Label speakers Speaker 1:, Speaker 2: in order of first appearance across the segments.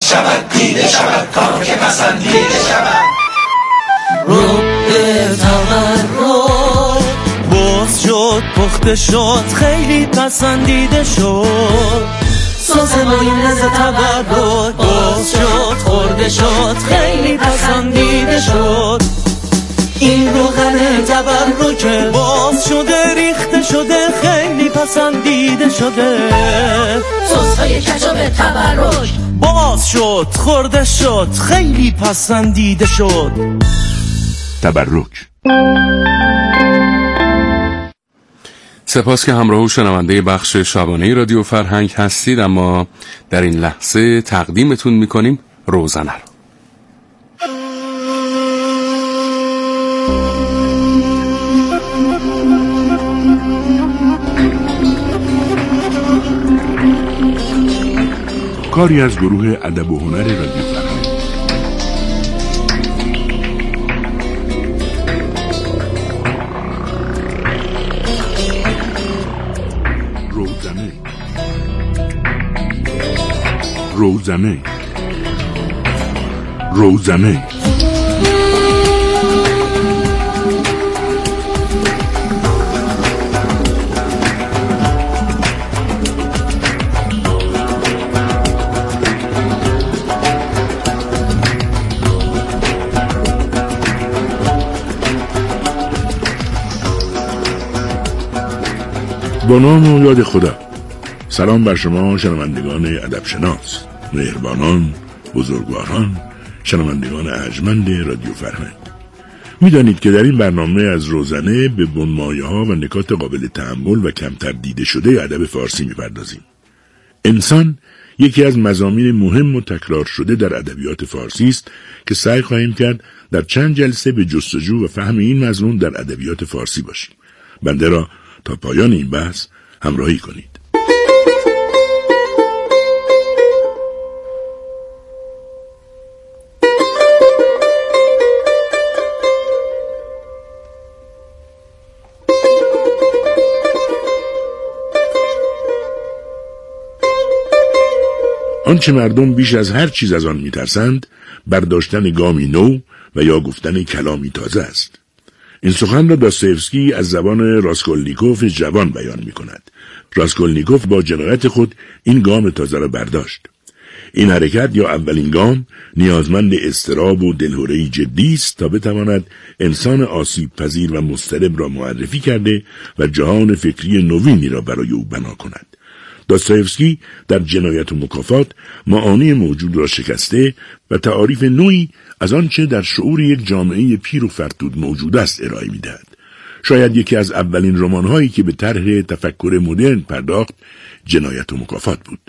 Speaker 1: شود دیده شود کار که پسندیده شود.
Speaker 2: باز شد پخته شد خیلی پسندیده شد. سس مایونز تبرک باز شد خورده شد خیلی پسندیده شد. این روغن تبرک باز شده ریخته شده خیلی پسندیده شده.
Speaker 3: سس های کچاپ تبرک
Speaker 2: باز شد خورده شد خیلی پسندیده شد.
Speaker 4: تبرک. سپاس که همراه و شنونده بخش شبانه رادیو فرهنگ هستید. اما در این لحظه تقدیمتون میکنیم روزنه رو. کاری از گروه ادب و هنر رادیو فرهنگ. روزنه با نام و یاد خدا. سلام بر شما شنوندگان ادب شناس، مهربانان، بزرگواران، شنوندگان ارجمند رادیو فرهنگ. میدانید که در این برنامه از روزنه به بنمایه‌ها و نکات قابل تأمل و کمتر دیده شده ادب فارسی میپردازیم. انسان یکی از مضامین مهم و تکرار شده در ادبیات فارسی است که سعی خواهیم کرد در چند جلسه به جستجو و فهم این مضمون در ادبیات فارسی باشیم. بنده را تا پایان این بحث همراهی کنید. آنچه مردم بیش از هر چیز از آن می‌ترسند برداشتن گامی نو و یا گفتن کلامی تازه است. این سخن را داستایوفسکی از زبان راسکولنیکوف جوان بیان می‌کند. راسکولنیکوف با جنایت خود این گام تازه را برداشت. این حرکت یا اولین گام نیازمند اضطراب و دلهره‌ای جدی است تا بتواند انسان آسیب پذیر و مضطرب را معرفی کرده و جهان فکری نوینی را برای او بنا کند. داستایوفسکی در جنایت و مکافات معانی موجود را شکسته و تعاریف نوعی از آنچه در شعور یک جامعه پیر و فرتود موجود است ارائه می‌دهد. شاید یکی از اولین رمان‌هایی که به طرح تفکر مدرن پرداخت جنایت و مکافات بود.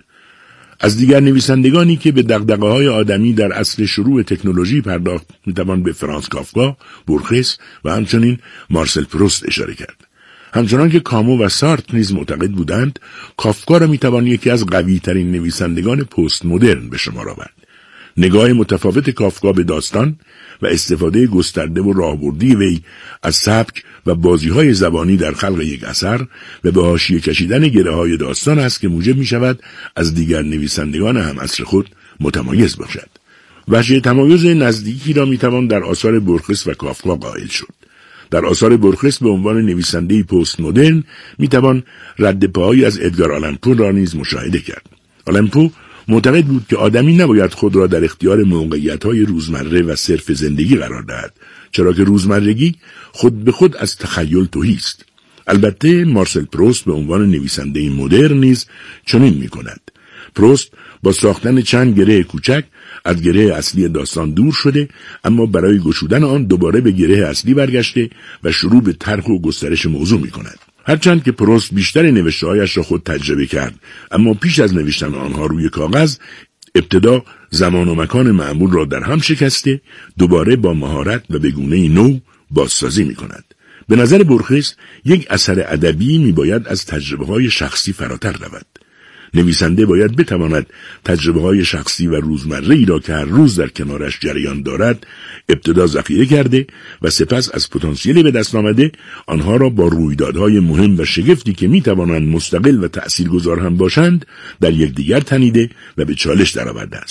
Speaker 4: از دیگر نویسندگانی که به دغدغه‌های آدمی در عصر شروع تکنولوژی پرداخت می‌توان به فرانس کافکا، بورخس و همچنین مارسل پروست اشاره کرد. همچنان که کامو و سارتر نیز معتقد بودند، کافکا را میتوان یکی از قوی‌ترین نویسندگان پست مدرن به شمار آورد. نگاه متفاوت کافکا به داستان و استفاده گسترده و راهبردی وی از سبک و بازی‌های زبانی در خلق یک اثر و به حاشیه کشیدن گره‌های داستان است که موجب می‌شود از دیگر نویسندگان هم عصر خود متمایز باشد. وجه تمایز نزدیکی را میتوان در آثار بورخس و کافکا قائل شد. در آثار بورخس به عنوان نویسنده پست مدرن میتوان رد پاهایی از ادگار آلن پو را نیز مشاهده کرد. آلن پو معتقد بود که آدمی نباید خود را در اختیار موقعیت‌های روزمره و صرف زندگی قرار دهد، چرا که روزمرگی خود به خود از تخیل تهی است. البته مارسل پروست به عنوان نویسنده مدرن نیز چنین میکند. پروست با ساختن چند گره کوچک از گره اصلی داستان دور شده، اما برای گشودن آن دوباره به گره اصلی برگشته و شروع به طرح و گسترش موضوع می کند. هرچند که پروست بیشتر نوشته‌هایش را خود تجربه کرد، اما پیش از نوشتن آنها روی کاغذ ابتدا زمان و مکان معمول را در هم شکسته، دوباره با مهارت و به گونه‌ای نو بازسازی می کند. به نظر بورخس یک اثر ادبی می باید از تجربه‌های شخصی فراتر رود. نویسنده باید بتواند تجربه‌های شخصی و روزمره‌ای را که هر روز در کنارش جریان دارد ابتدا ذخیره کرده و سپس از پتانسیلی به دست آمده آنها را با رویدادهای مهم و شگفتی که می‌توانند مستقل و تأثیرگذار هم باشند در یکدیگر تنیده و به چالش درآورده است.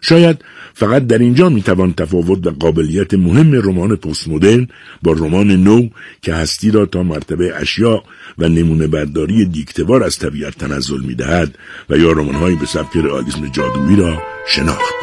Speaker 4: شاید فقط در اینجا میتوان تفاوت و قابلیت مهم رمان پست مدرن با رمان نو که هستی را تا مرتبه اشیاء و نمونه برداری دیکته‌وار از طبیعت تنزل میدهد و یا رمان‌هایی به سبک رئالیسم جادویی را شناخت.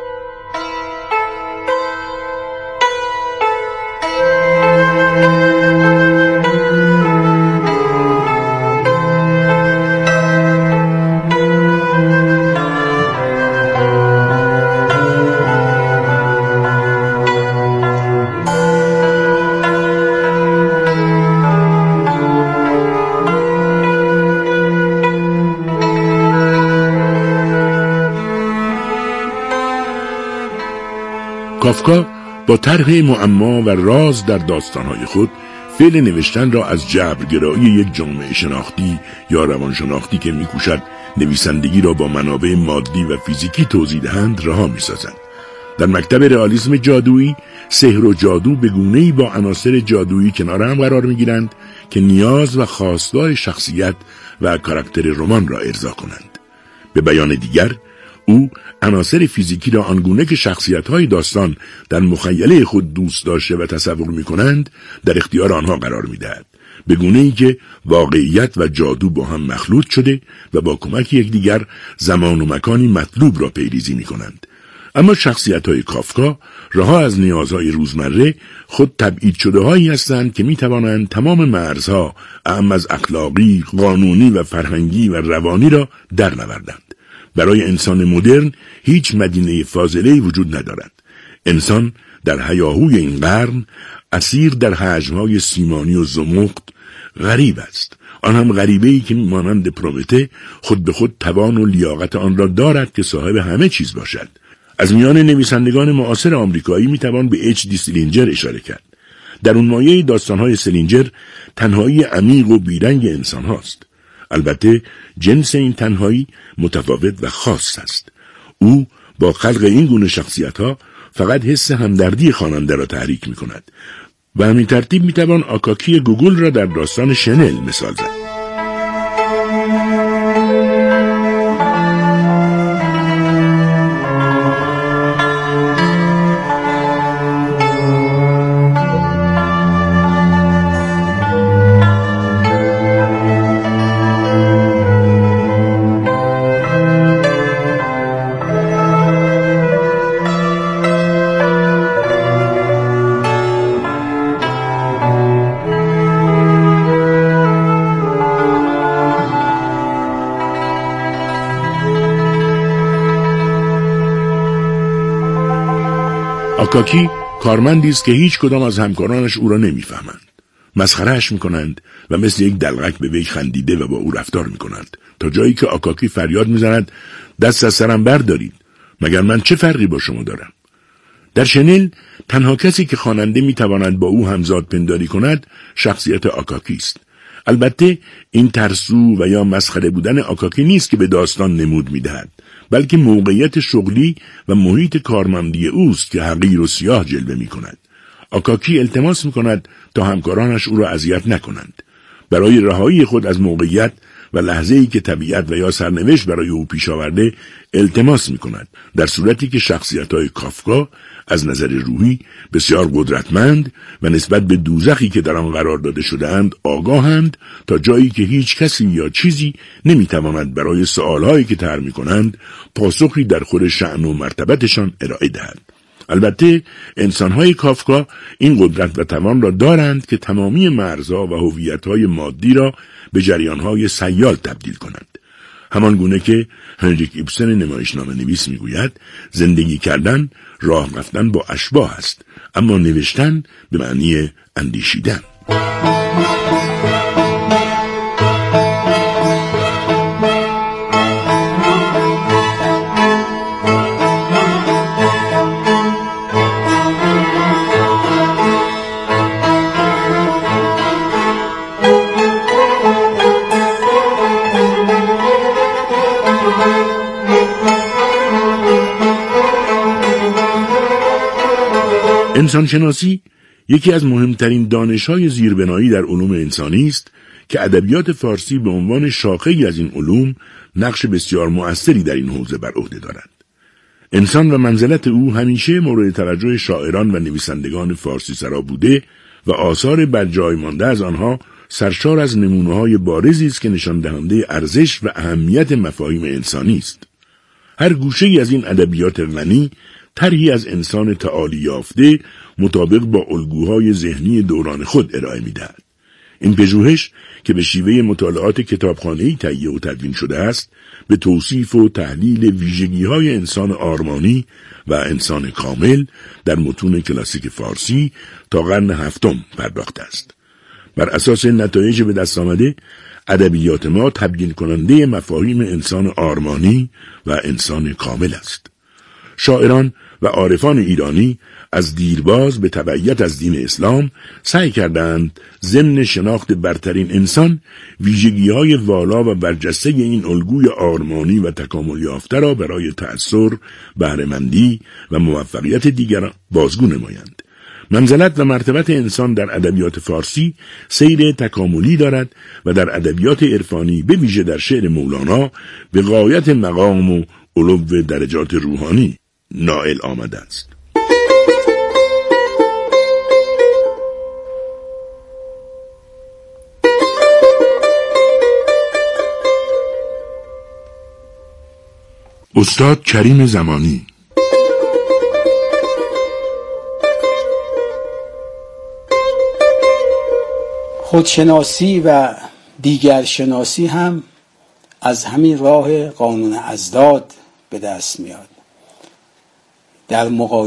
Speaker 4: کافکا با طرح معما و راز در داستانهای خود فعل نوشتن را از جبرگرایی یک جامعه شناختی یا روانشناختی که می‌کوشد نویسندگی را با منابع مادی و فیزیکی توضیح دهند رها می‌سازد. در مکتب رئالیسم جادویی، سحر و جادو به گونه‌ای با عناصر جادویی کنار هم قرار می‌گیرند که نیاز و خواستگاه شخصیت و کاراکتر رمان را ارضا کنند. به بیان دیگر، او عناصر فیزیکی را آنگونه که شخصیت‌های داستان در مخیله خود دوست داشته و تصور می‌کنند در اختیار آنها قرار می‌دهد، به گونه‌ای که واقعیت و جادو با هم مخلوط شده و با کمک یکدیگر زمان و مکانی مطلوب را پیریزی می‌کنند. اما شخصیت‌های کافکا رها از نیازهای روزمره خود تبعید شده‌هایی هستند که می‌توانند تمام مرزها اعم از اخلاقی، قانونی و فرهنگی و روانی را درنوردند. برای انسان مدرن هیچ مدینه فاضله‌ای وجود ندارد. انسان در هیاهوی این قرن اسیر در حجم‌های سیمانی و زمخت غریب است. آن هم غریبه‌ای که مانند پرومته خود به خود توان و لیاقت آن را دارد که صاحب همه چیز باشد. از میان نویسندگان معاصر آمریکایی میتوان به اچ دی سلینجر اشاره کرد. در اون مایه داستان‌های سلینجر تنهایی عمیق و بیرنگ انسان هاست. البته جنس این تنهایی متفاوت و خاص است. او با خلق این گونه شخصیت‌ها فقط حس همدردی خواننده را تحریک می‌کند و همین ترتیب می‌توان آکاکی گوگل را در داستان شنل مثال زد. آکاکی کارمندی است که هیچ کدام از همکارانش او را نمیفهمند. مسخره‌اش می‌کنند و مثل یک دلغک به وی خندیده و با او رفتار می‌کنند، تا جایی که آکاکی فریاد می‌زند دست از سرم بردارید، مگر من چه فرقی با شما دارم؟ در شنل تنها کسی که خواننده می‌تواند با او همزاد پنداری کند شخصیت آکاکی است. البته این ترسو و یا مسخره بودن آکاکی نیست که به داستان نمود می‌دهد، بلکه موقعیت شغلی و محیط کارمندی اوست که حقیر و سیاه جلوه می‌کند. آکاکی التماس می‌کند تا همکارانش او را اذیت نکنند. برای رهایی خود از موقعیت و لحظه‌ای که طبیعت و یا سرنوشت برای او پیش آورده التماس می‌کند، در صورتی که شخصیت‌های کافکا از نظر روحی بسیار قدرتمند و نسبت به دوزخی که در آن قرار داده شده‌اند آگاهند، تا جایی که هیچ کسی یا چیزی نمی‌تواند برای سوال‌هایی که طرح می‌کنند پاسخی در خور شأن و مرتبتشان ارائه دهد. البته انسان‌های کافکا این قدرت و توان را دارند که تمامی مرزها و هویت‌های مادی را به جریان‌های سیال تبدیل کنند. همان گونه که هنریک ایبسن نمایشنامه نویس میگوید زندگی کردن راه رفتن با اشباح است، اما نوشتن به معنی اندیشیدن. انسانشناسی یکی از مهمترین دانش‌های زیربنایی در علوم انسانی است که ادبیات فارسی به عنوان شاخه‌ای از این علوم نقش بسیار مؤثری در این حوزه بر عهده دارد. انسان و منزلت او همیشه مورد توجه شاعران و نویسندگان فارسی سرا بوده و آثار بر جای مانده از آنها سرشار از نمونه‌های بارزی است که نشان دهنده ارزش و اهمیت مفاهیم انسانی است. هر گوشه‌ای از این ادبیات غنی طرحی از انسان تعالی یافته مطابق با الگوهای ذهنی دوران خود ارائه می‌دهد. این پژوهش که به شیوه مطالعات کتابخانه‌ای تهیه و تدوین شده است، به توصیف و تحلیل ویژگی‌های انسان آرمانی و انسان کامل در متون کلاسیک فارسی تا قرن هفتم پرداخته است. بر اساس نتایج به دست آمده، ادبیات ما تبیین کننده مفاهیم انسان آرمانی و انسان کامل است. شاعران و عارفان ایرانی از دیرباز به تبعیت از دین اسلام سعی کردند ضمن شناخت برترین انسان ویژگی‌های والا و برجسته این الگوی آرمانی و تکامل یافته را برای تأثیر، بهره‌مندی و موفقیت دیگران بازگو نمایند. منزلت و مرتبت انسان در ادبیات فارسی سیر تکاملی دارد و در ادبیات عرفانی به ویژه در شعر مولانا به غایت مقام و علو درجات روحانی نائل آمده است. استاد کریم زمانی
Speaker 5: خودشناسی و دیگرشناسی هم از همین راه قانون ازداد به دست میاد. در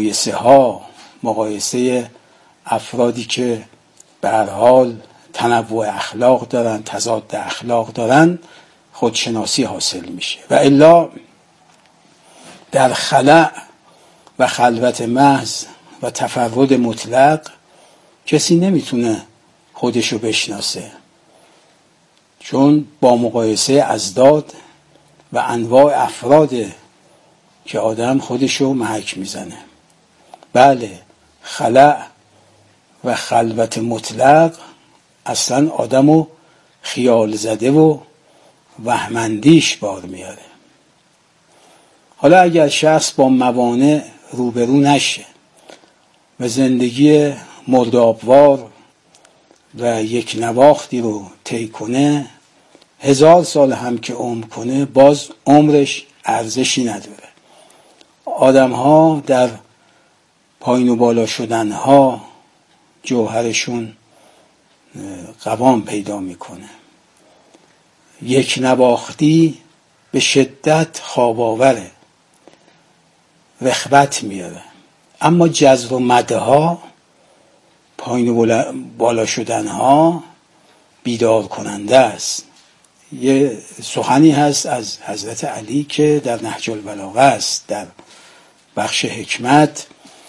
Speaker 5: مقایسه افرادی که به هر حال تنوع اخلاق دارن، تضاد اخلاق دارن، خودشناسی حاصل میشه. و الا در خلأ و خلوت محض و تفرد مطلق کسی نمیتونه خودشو بشناسه، چون با مقایسه ازداد و انواع افراد که آدم خودشو محک میزنه. بله، خلأ و خلوت مطلق اصلا آدمو خیال زده و وهمندیش بار میاره. حالا اگر شخص با موانع روبرو نشه و زندگی مردابوار و یک نواختی رو طی کنه، 1000 سال هم که عمر کنه باز عمرش ارزشی نداره. آدم ها در پایین و بالا شدن ها جوهرشون قوام پیدا میکنه. یک نواختی به شدت خواب آوره، رغبت میاره. اما جذر و مده ها، پایین و بالا شدن ها بیدار کننده است. یه سخنی هست از حضرت علی که در نهج البلاغه است، در بخش حکمت: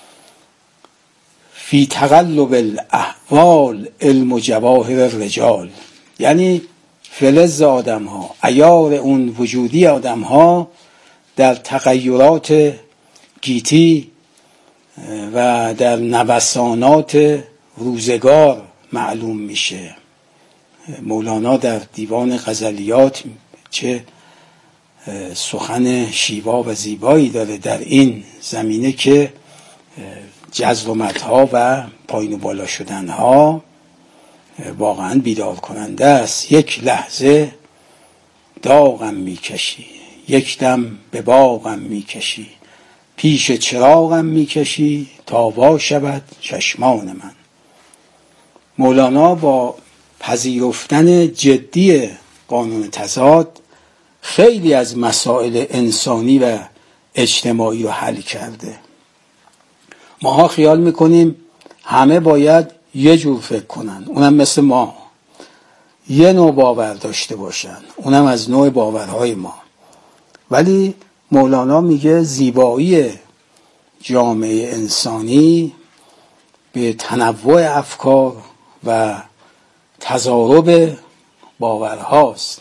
Speaker 5: فی تقلب الاحوال علم جواهر الرجال، یعنی فلز آدم ها، عیار اون وجودی آدم ها در تغییرات گیتی و در نوسانات روزگار معلوم میشه. مولانا در دیوان غزلیات چه سخن شیوا و زیبایی داره در این زمینه که جذر و مدها و پایین و بالا شدنها واقعا بیدار کننده است. یک لحظه داغم میکشی، یک دم به باغم میکشی، پیش چراغم میکشی تا وا شود چشمان من. مولانا با پذیرفتن جدی قانون تضاد خیلی از مسائل انسانی و اجتماعی رو حل کرده. ماها خیال میکنیم همه باید یه جور فکر کنن، اونم مثل ما، یه نوع باور داشته باشن، اونم از نوع باورهای ما. ولی مولانا میگه زیبایی جامعه انسانی به تنوع افکار و تضارب باورهاست.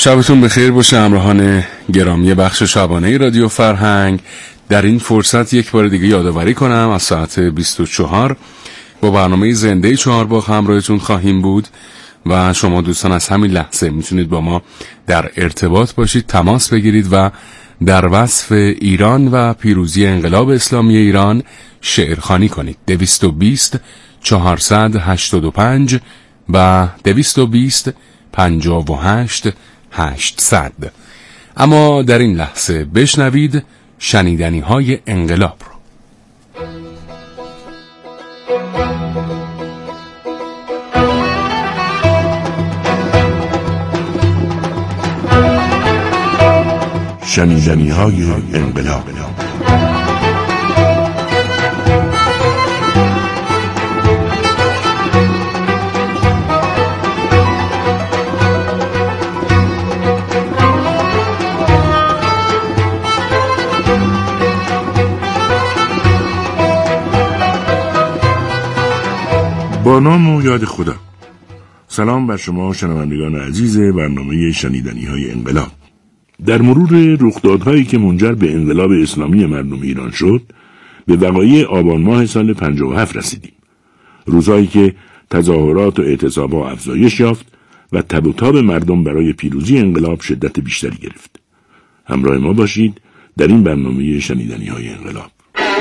Speaker 6: شبتون بخیر باشه همراهان گرامی بخش شبانه رادیو فرهنگ. در این فرصت یک بار دیگه یادآوری کنم از ساعت 24 با برنامه زنده چهارباغ همراهتون خواهیم بود و شما دوستان از همین لحظه میتونید با ما در ارتباط باشید، تماس بگیرید و در وصف ایران و پیروزی انقلاب اسلامی ایران شعرخوانی کنید. 220 485 و 220 58 800. اما در این لحظه بشنوید شنیدنی های انقلاب رو.
Speaker 4: شنیدنی های انقلاب. با نام و یاد خدا. سلام بر شما شنوندگان عزیز برنامه شنیدنی های انقلاب. در مرور رخدادهایی که منجر به انقلاب اسلامی مردم ایران شد، به وقایع آبان ماه سال 57 رسیدیم. روزهایی که تظاهرات و اعتصاب‌ها افزایش یافت و تب و تاب مردم برای پیروزی انقلاب شدت بیشتری گرفت. همراه ما باشید در این برنامه شنیدنی های انقلاب.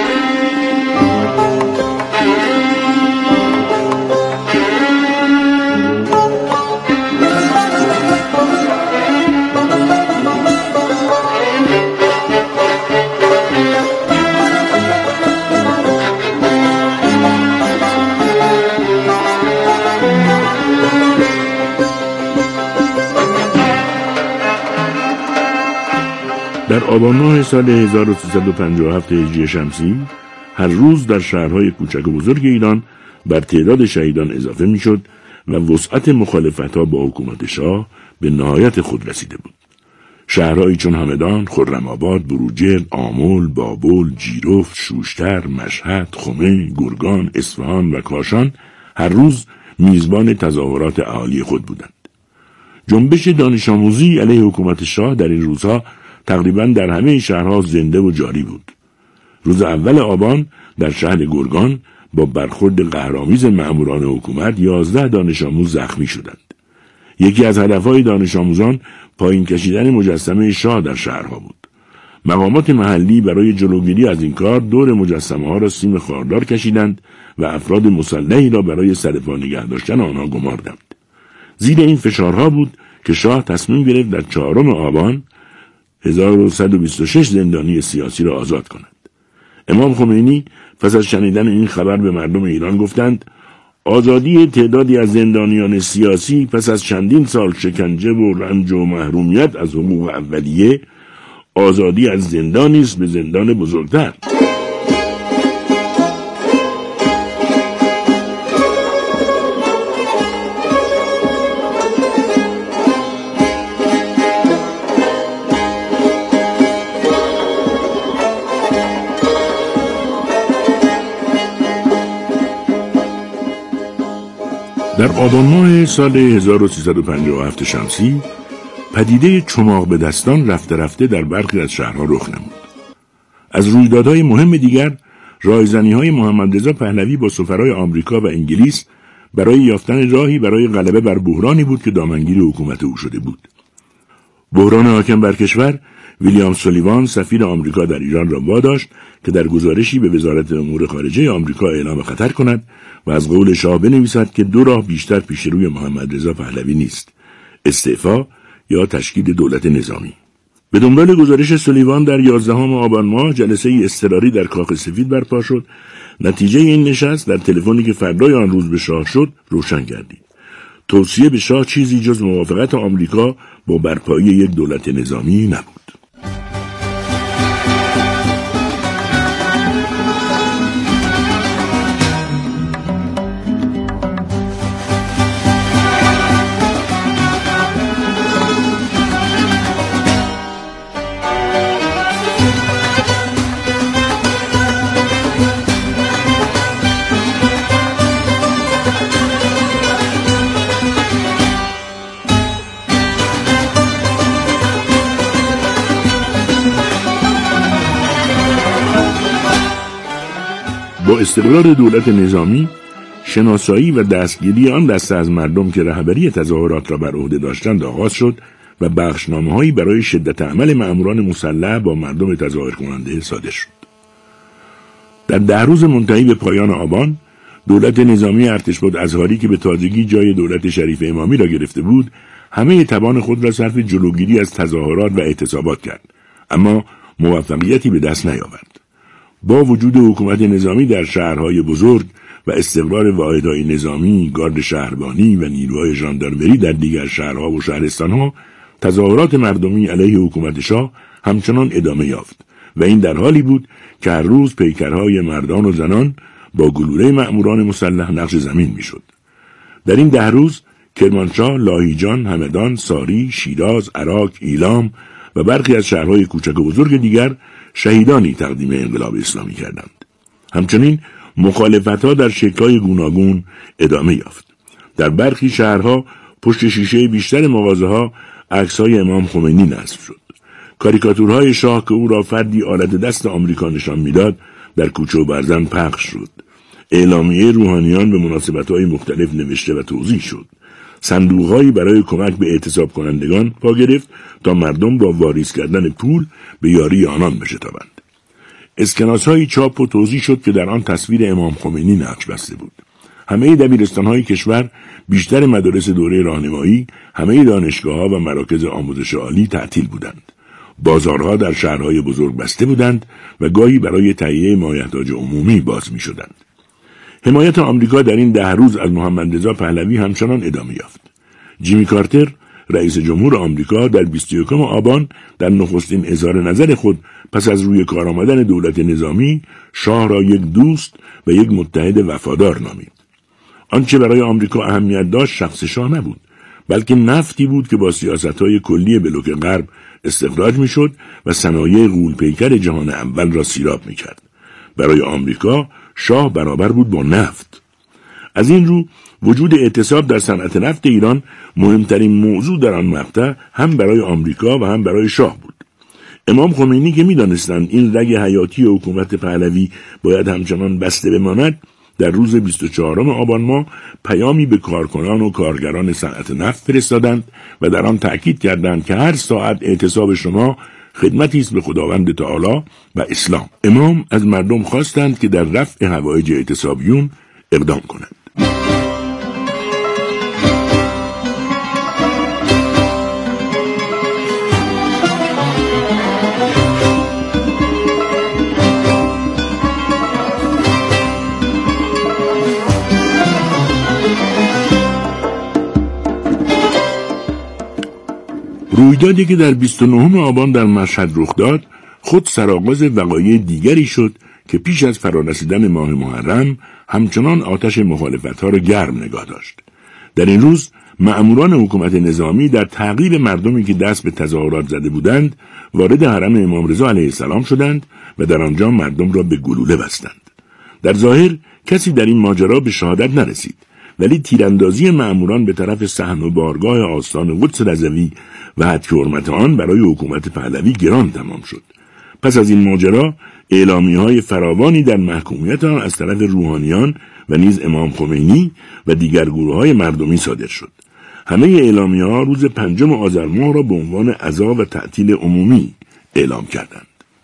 Speaker 4: در آبان ماه سال 1357 هجری شمسی هر روز در شهرهای کوچک و بزرگ ایران بر تعداد شهیدان اضافه میشد و وسعت مخالفت‌ها با حکومت شاه به نهایت خود رسیده بود. شهرهایی چون همدان، خرم‌آباد، بروجرد، آمل، بابل، جیرفت، شوشتر، مشهد، خمه، گرگان، اصفهان و کاشان هر روز میزبان تظاهرات اهالی خود بودند. جنبش دانش آموزی علیه حکومت شاه در این روزها تقریباً در همه شهرها زنده و جاری بود. روز اول آبان در شهر گرگان با برخورد قهرآمیز مأموران حکومت 11 دانش آموز زخمی شدند. یکی از هدفهای دانش آموزان پایین کشیدن مجسمه شاه در شهرها بود. مقامات محلی برای جلوگیری از این کار دور مجسمه ها را سیم خاردار کشیدند و افراد مسلحی را برای سرپا نگه داشتن آنها گماردند. زیر این فشارها بود که شاه تصمیم گرفت در 4 آبان 1126 زندانی سیاسی را آزاد کند. امام خمینی پس از شنیدن این خبر به مردم ایران گفتند: آزادی تعدادی از زندانیان سیاسی پس از چندین سال شکنجه و رنج و محرومیت از حقوق اولیه، آزادی از زندانی است به زندان بزرگتر. در آبان ماه سال 1357 شمسی پدیده چماق به دستان رفته رفته در برخی از شهرها رخ نمود. از رویدادهای مهم دیگر رایزنی‌های محمد رضا پهلوی با سفرای آمریکا و انگلیس برای یافتن راهی برای غلبه بر بحرانی بود که دامنگیر حکومت او شده بود. بحران حاکم بر کشور ویلیام سولیوان سفیر آمریکا در ایران را واداشت که در گزارشی به وزارت امور خارجه آمریکا اعلام خطر کند و از قول شاه بنویسد که 2 راه بیشتر پیش روی محمد رضا پهلوی نیست: استعفا یا تشکیل دولت نظامی. به دنبال گزارش سولیوان در 11 آبان ماه جلسه اضطراری در کاخ سفید برپا شد. نتیجه این نشست در تلفنی که فردای آن روز به شاه شد روشن گردید. توصیه به شاه چیزی جز موافقت آمریکا با برپایی یک دولت نظامی نبود. با استقرار دولت نظامی، شناسایی و دستگیری آن دسته از مردم که رهبری تظاهرات را بر عهده داشتند آغاز شد و بخشنامه‌هایی برای شدت عمل مأموران مسلح با مردم تظاهر کننده صادر شد. در 10 روز منتهی به پایان آبان، دولت نظامی ارتشبد اظهاری که به تازگی جای دولت شریف امامی را گرفته بود، همه توان خود را صرف جلوگیری از تظاهرات و اعتصابات کرد، اما موفقیتی به دست نیاورد. با وجود حکومت نظامی در شهرهای بزرگ و استقرار واحدهای نظامی، گارد شهربانی و نیروهای ژاندارمری در دیگر شهرها و شهرستانها، تظاهرات مردمی علیه حکومت شاه همچنان ادامه یافت و این در حالی بود که هر روز پیکرهای مردان و زنان با گلوله مأموران مسلح نقش زمین میشد. در این 10 روز کرمانشاه، لاهیجان، همدان، ساری، شیراز، عراق، ایلام و برخی از شهرهای کوچک و بزرگ دیگر شهیدانی تقدیم انقلاب اسلامی کردند. همچنین مخالفت‌ها در شکل‌های گوناگون ادامه یافت. در برخی شهرها پشت شیشه بیشتر مغازه‌ها عکس‌های امام خمینی نصب شد. کاریکاتورهای شاه که او را فردی آلت دست آمریکا نشان می‌داد در کوچه و برزن پخش شد. اعلامیه روحانیان به مناسبت‌های مختلف نوشته و توزیع شد. صندوق‌هایی برای کمک به اعتصاب کنندگان پا گرفت تا مردم با واریز کردن پول به یاری آنان بشتابند. اسکناس‌هایی چاپ و توزیع شد که در آن تصویر امام خمینی نقش بسته بود. همه دبیرستان‌های کشور، بیشتر مدارس دوره راهنمایی، همه دانشگاه‌ها و مراکز آموزش عالی تعطیل بودند. بازارها در شهرهای بزرگ بسته بودند و گاهی برای تهیه مایحتاج عمومی باز می‌شدند. حمایت آمریکا در این 10 روز از محمد رضا پهلوی همچنان ادامه یافت. جیمی کارتر، رئیس جمهور آمریکا، در 21 آبان در نخستین اظهار نظر خود پس از روی کار آمدن دولت نظامی، شاه را یک دوست و یک متحد وفادار نامید. آنچه برای آمریکا اهمیت داشت شخص شاه نبود، بلکه نفتی بود که با سیاست‌های کلی بلوک غرب استخراج می‌شد و صنایع غول‌پیکر جهان اول را سیراب می‌کرد. برای آمریکا شاه برابر بود با نفت. از این رو وجود اعتصاب در صنعت نفت ایران مهمترین موضوع در آن مقطع هم برای آمریکا و هم برای شاه بود. امام خمینی که می‌دانستند این رگ حیاتی حکومت پهلوی باید همچنان بسته بماند، در روز 24 آبان ماه پیامی به کارکنان و کارگران صنعت نفت فرستادند و در آن تأکید کردند که هر ساعت اعتصاب شما خدمتی است به خداوند تعالی و اسلام. امام از مردم خواستند که در رفع حوایج اعتصابیون اقدام کنند. رویدادی که در 29 آبان در مشهد رخ داد خود سرآغاز وقایع دیگری شد که پیش از فرارسیدن ماه محرم همچنان آتش مخالفت‌ها را گرم نگاه داشت. در این روز مأموران حکومت نظامی در تعقیب مردمی که دست به تظاهرات زده بودند وارد حرم امام رضا علیه السلام شدند و در آنجا مردم را به گلوله بستند. در ظاهر کسی در این ماجرا به شهادت نرسید، ولی تیراندازی مأموران به طرف صحن و بارگاه آستان قدس رضوی و حد حرمت آن برای حکومت پهلوی گران تمام شد. پس از این ماجرا اعلامیه‌های فراوانی در محکومیت آن از طرف روحانیان و نیز امام خمینی و دیگر گروه‌های مردمی صادر شد. همه اعلامیه‌ها روز 5 آذر ماه را به عنوان عزا و تعطیل عمومی اعلام کردند.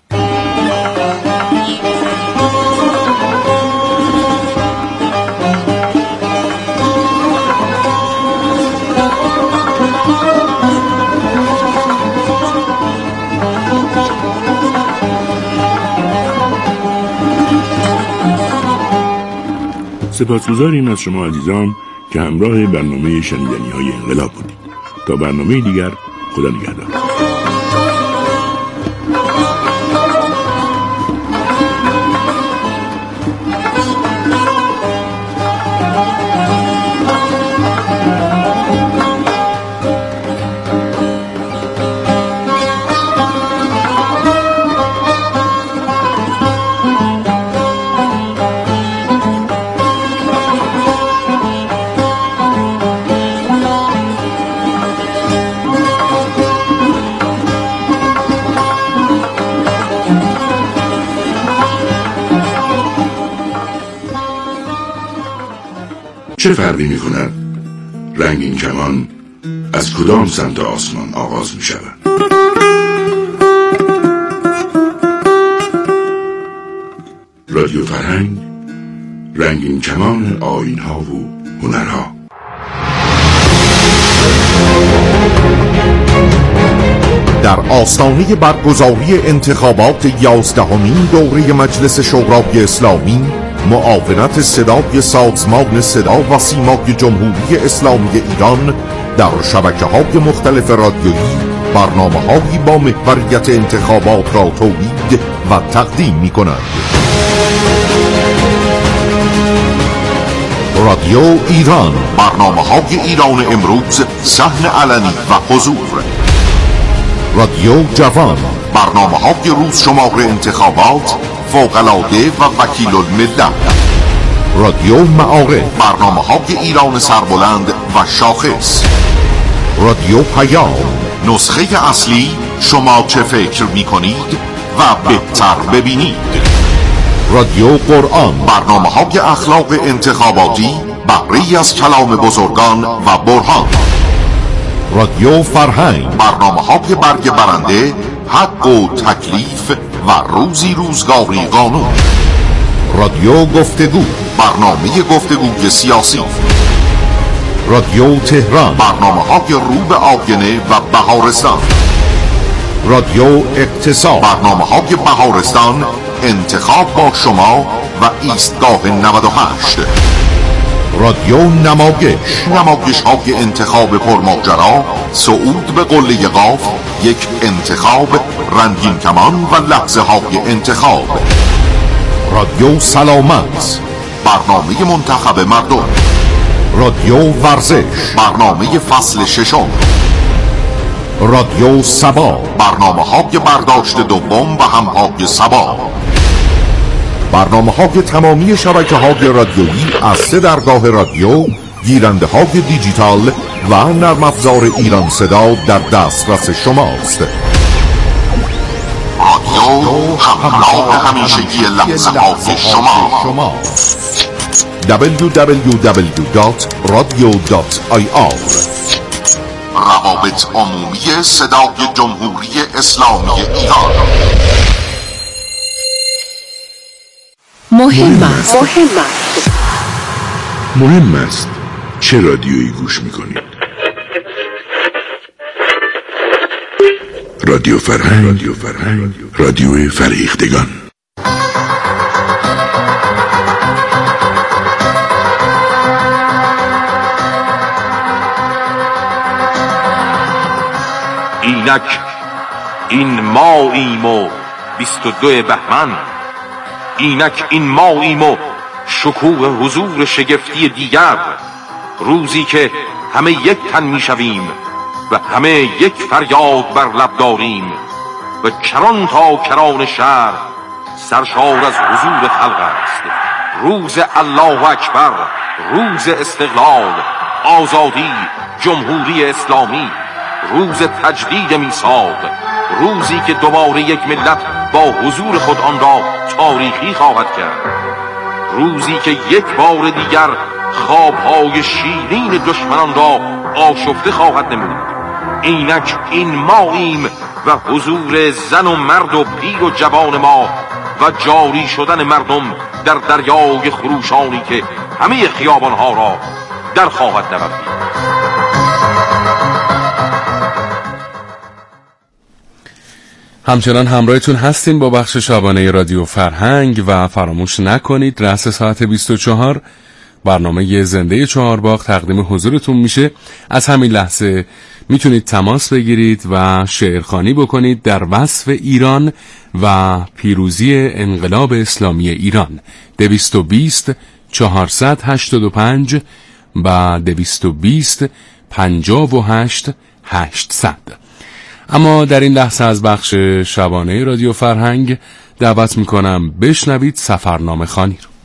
Speaker 4: سپاسگزاریم از شما عزیزان که همراه برنامه شنیدنی‌های انقلاب بودید. تا برنامه دیگر، خدا نگهدار. چه فرقی می کند رنگین کمان از کدام سمت آسمان آغاز می شود؟ رادیو فرهنگ، رنگین کمان آیین‌ها و هنرها.
Speaker 7: در آستانه برگزاری انتخابات 11مین دوره مجلس شورای اسلامی، معاونت صدای سازمان صدا و سیمای جمهوری اسلامی ایران در شبکه‌های مختلف رادیویی برنامه‌هایی با محوریت انتخابات را تولید و تقدیم می‌کند. رادیو ایران، برنامه‌های ایران امروز، صحن علنی و حضور. رادیو جوان، برنامه‌های روز شمار انتخابات، فوق‌العاده و وکیل الملت. رادیو معارف، برنامه‌های ایران سربلند و شاخص. رادیو پیام، نسخه اصلی شما چه فکر می‌کنید و بهتر ببینید. رادیو قرآن، برنامه‌های اخلاق انتخاباتی، بهره‌ای از کلام بزرگان و برهان. رادیو فرهنگ، برنامه‌های برگ برنده، حق و تکلیف و روزی روزگاری قانون. رادیو گفتگو، برنامه گفتگوی سیاسی. رادیو تهران، برنامه‌های رو به آینه و بهارستان. رادیو اقتصاد، برنامه‌های بهارستان، انتخاب با شما و ایستگاه 98. رادیو نمایش‌های انتخاب پرماجرا، صعود به قله قاف، یک انتخاب، رنگین کمان و لحظه‌های انتخاب. رادیو سلامت، برنامه منتخب مردم. رادیو ورزش، برنامه فصل 6. رادیو سبا، برنامه‌های برداشت دوم و همهای سبا. برنامه‌های تمامی شبکه‌های رادیویی از 3 درگاه رادیو، گیرنده‌های دیجیتال و نرم افزار ایران صدا در دسترس شماست. رادیو همراه همیشگی لحظه‌های شما. www.radio.ir روابط عمومی صدای جمهوری اسلامی ایران.
Speaker 4: مهم است چه رادیویی گوش میکنید. رادیو فرهنگ، رادیو فرهیختگان.
Speaker 8: اینک این ماییم و 22 بهمن، اینک این ماییم و شکوه حضور شگفتی دیگر، روزی که همه یک تن میشویم و همه یک فریاد بر لب داریم و کران تا کران شهر سرشار از حضور خلق است. روز الله اکبر، روز استقلال، آزادی، جمهوری اسلامی، روز تجدید میثاق، روزی که دوباره یک ملت با حضور خود آن را تاریخی خواهد کرد، روزی که یک بار دیگر خوابهای شیرین دشمنان را آشفته خواهد نمود. اینک این ماییم و حضور زن و مرد و پیر و جوان ما و جاری شدن مردم در دریای خروشانی که همه خیابانها را در خواهد نورد.
Speaker 6: همچنان همراهتون هستیم با بخش شبانه رادیو فرهنگ و فراموش نکنید رأس ساعت 24 برنامه زنده چهارباغ تقدیم حضورتون میشه. از همین لحظه میتونید تماس بگیرید و شعرخوانی بکنید در وصف ایران و پیروزی انقلاب اسلامی ایران. 220 485 و 220 58 800. اما در این لحظه از بخش شبانه رادیو فرهنگ دعوت میکنم بشنوید سفرنامه خوانی رو.